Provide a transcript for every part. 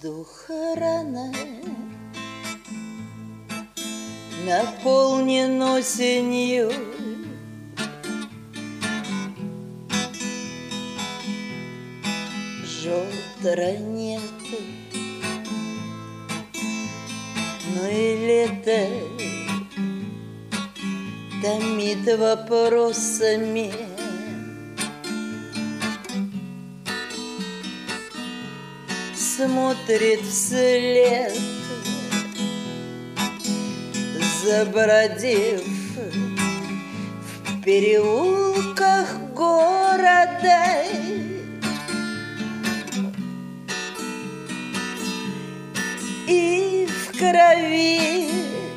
Воздух рано наполнен осенью, желтого нет, но и лето томит вопросами. Смотрит вслед, забродив в переулках города. И в крови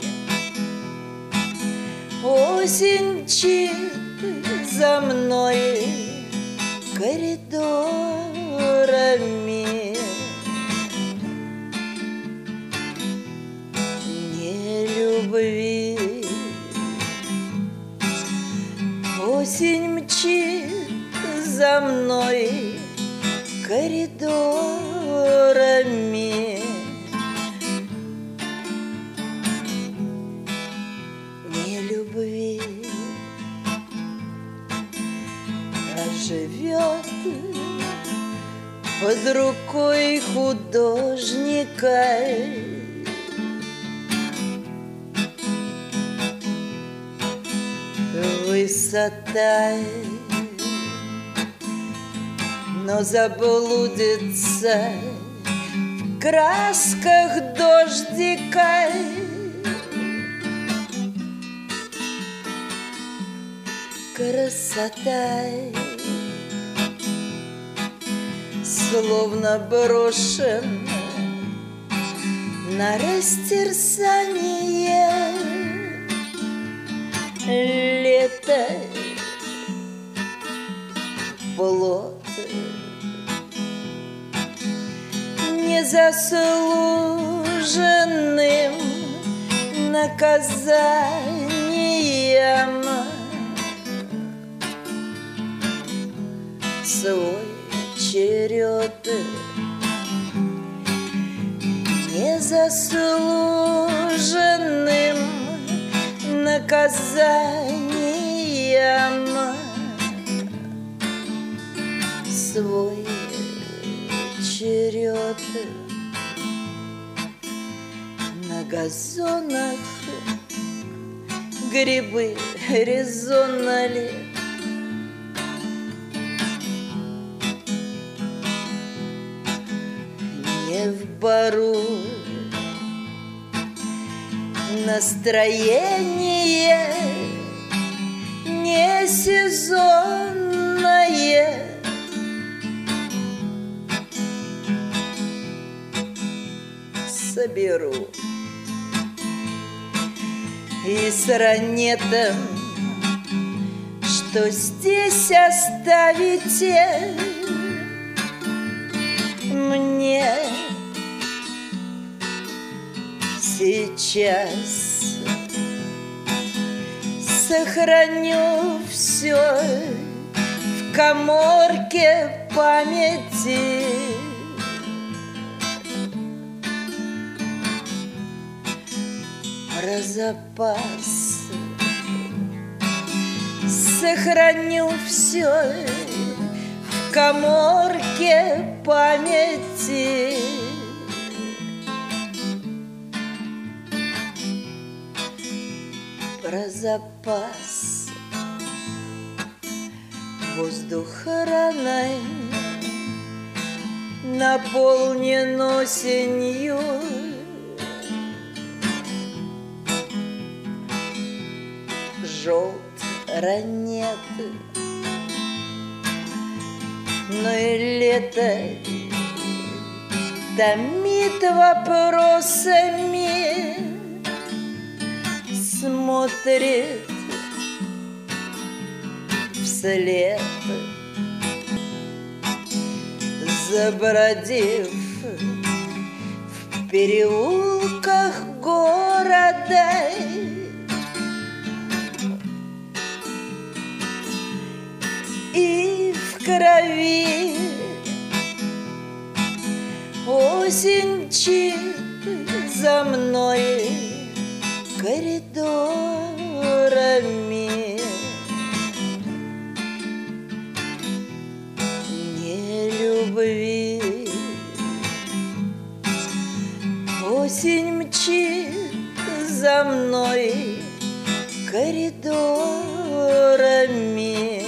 осень мчит за мной коридорами. Любви осень мчит за мной коридорами. Не любви, а живет под рукой художника. Высота, но заблудится в красках дождика. Красота, словно брошен на растерзание. Лето, плод незаслуженным наказанием. Свой черед незаслуженным наказанием. Свой черед на газонах грибы резонно ли? Не в бару настроение не сезонное. Соберу и с ранетом, что здесь оставите мне. Сейчас сохраню все в каморке памяти. Про запас сохраню все в каморке памяти. Про запас воздух раной наполнен осенью. Желтого нет, но и лето томит вопросами. Смотрит вслед, забродив в переулках города. И в крови Осень мчит за мной коридорами. Не любви. Осень мчит за мной коридорами.